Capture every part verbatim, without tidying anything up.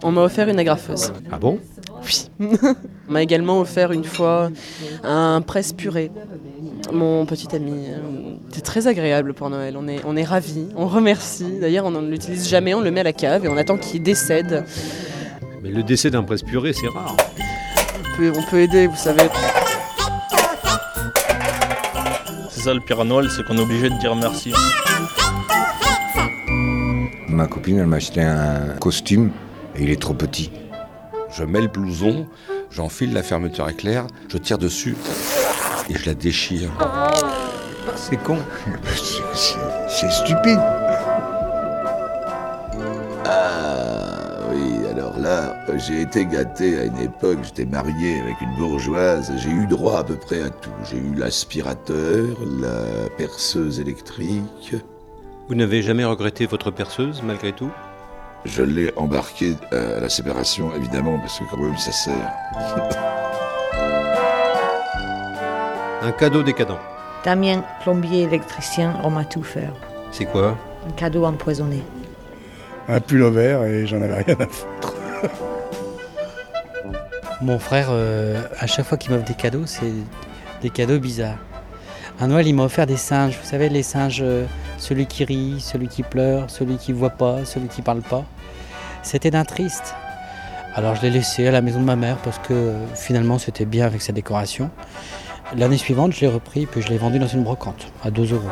On m'a offert une agrafeuse. Ah bon ? Oui. On m'a également offert une fois un presse-purée. Mon petit ami, c'est très agréable pour Noël, on est, on est ravis, on remercie. D'ailleurs, on ne l'utilise jamais, on le met à la cave et on attend qu'il décède. Mais le décès d'un presse-purée, c'est rare. On peut, on peut aider, vous savez. C'est ça le pire à Noël, c'est qu'on est obligé de dire merci. Ma copine, elle m'a acheté un costume et il est trop petit. Je mets le blouson, j'enfile la fermeture éclair, je tire dessus et je la déchire. C'est con. C'est, c'est, c'est stupide. Ah oui, alors là, j'ai été gâté à une époque, j'étais marié avec une bourgeoise, j'ai eu droit à peu près à tout. J'ai eu l'aspirateur, la perceuse électrique. Vous n'avez jamais regretté votre perceuse, malgré tout ? Je l'ai embarquée à la séparation, évidemment, parce que quand même ça sert. Un cadeau décadent. Damien, plombier, électricien, on m'a tout fait. C'est quoi ? Un cadeau empoisonné. Un pull vert et j'en avais rien à foutre. Mon frère, euh, à chaque fois qu'il m'offre des cadeaux, c'est des cadeaux bizarres. À Noël, il m'a offert des singes. Vous savez, les singes, euh, celui qui rit, celui qui pleure, celui qui voit pas, celui qui parle pas. C'était d'un triste. Alors je l'ai laissé à la maison de ma mère parce que euh, finalement c'était bien avec sa décoration. L'année suivante, je l'ai repris puis je l'ai vendu dans une brocante à deux euros.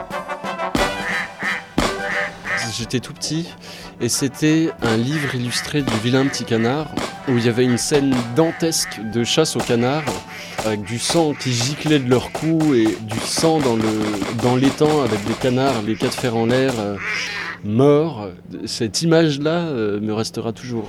J'étais tout petit et c'était un livre illustré du Vilain Petit Canard où il y avait une scène dantesque de chasse aux canards avec du sang qui giclait de leur cou et du sang dans, le, dans l'étang avec des canards, les quatre fers en l'air, euh, morts. Cette image-là euh, me restera toujours.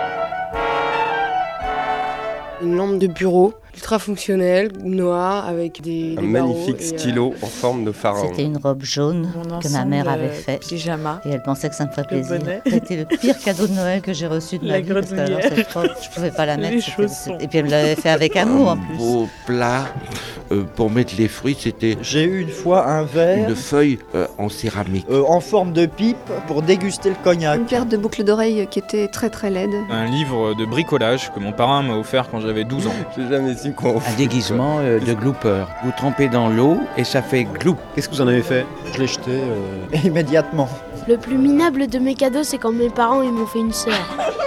Une lampe de bureau, ultra fonctionnelle, noire, avec des, Un des magnifique barreaux stylo et, euh... en forme de pharaon. C'était une robe jaune que ma mère avait fait. Pyjama. Et elle pensait que ça me ferait Le plaisir. bonnet. C'était le pire cadeau de Noël que j'ai reçu de La ma vie. Parce que alors, grenouillère. cette robe, je pouvais pas la mettre. Les c'était- chaussons. c'était- Et puis elle me l'avait fait avec amour en plus. Beau plat euh, pour mettre les fruits, c'était J'ai eu une fois un verre une feuille euh, en céramique. euh, en forme de pipe pour déguster le cognac. Une paire de boucles d'oreilles qui était très très laide. Un livre de bricolage que mon parrain m'a offert quand j'avais douze ans. J'ai jamais su qu'on... Un déguisement euh, de glooper. Vous trempez dans l'eau et ça fait glou. Qu'est-ce que vous en avez fait ? Je l'ai jeté euh, immédiatement. Le plus minable de mes cadeaux, c'est quand mes parents ils m'ont fait une sœur.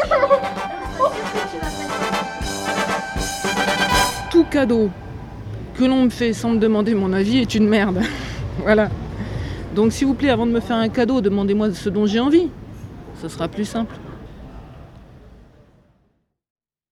Tout cadeau que l'on me fait sans me demander mon avis est une merde. Voilà. Donc s'il vous plaît, avant de me faire un cadeau, demandez-moi ce dont j'ai envie. Ce sera plus simple.